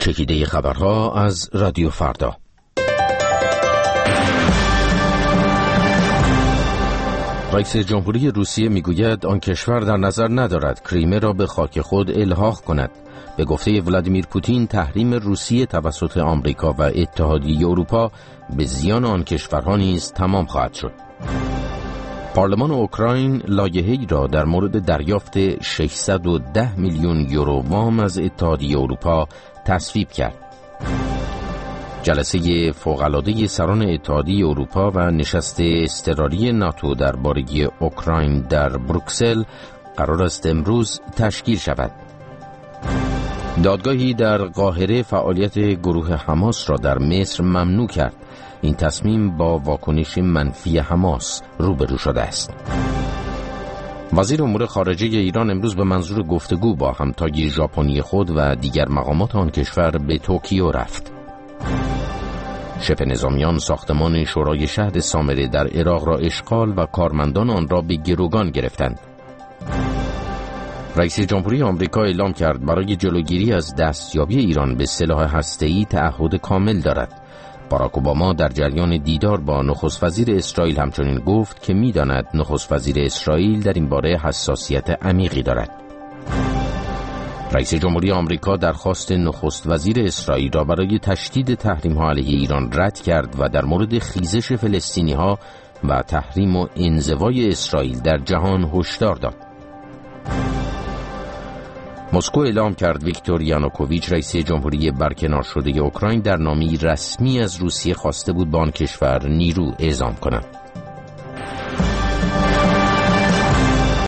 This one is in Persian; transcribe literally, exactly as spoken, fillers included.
چکیده خبرها از رادیو فردا. رئیس جمهوری روسیه میگوید آن کشور در نظر ندارد کریمه را به خاک خود الحاق کند. به گفته ولادیمیر پوتین، تحریم روسیه توسط آمریکا و اتحادیه اروپا به زیان آن کشورها نیز تمام خواهد شد. پارلمان اوکراین لایحه‌ای را در مورد دریافت ششصد و ده میلیون یورو وام از اتحادیه اروپا تصویب کرد. جلسه فوق‌العاده سران اتحادیه اروپا و نشست اضطراری ناتو درباره اوکراین در بروکسل قرار است امروز تشکیل شود. دادگاهی در قاهره فعالیت گروه حماس را در مصر ممنوع کرد. این تصمیم با واکنش منفی حماس روبرو شده است. وزیر امور خارجه ایران امروز به منظور گفتگو با همتای ژاپنی خود و دیگر مقامات آن کشور به توکیو رفت. شبه نظامیان ساختمان شورای شهر سامره در عراق را اشغال و کارمندان آن را به گروگان گرفتند. رئیس جمهوری آمریکا اعلام کرد برای جلوگیری از دستیابی ایران به سلاح هسته‌ای تعهد کامل دارد. باراک اوباما در جریان دیدار با نخست وزیر اسرائیل همچنین گفت که می‌داند نخست وزیر اسرائیل در این باره حساسیت عمیقی دارد. رئیس جمهوری آمریکا درخواست نخست وزیر اسرائیل را برای تشدید تحریم‌ها علیه ایران رد کرد و در مورد خیزش فلسطینی‌ها و تحریم و انزوای اسرائیل در جهان هشدار داد. مسکو اعلام کرد ویکتور یانوکوویچ رئیس جمهوری برکنار شده اوکراین در نامه‌ای رسمی از روسیه خواسته بود به آن کشور نیرو اعزام کند.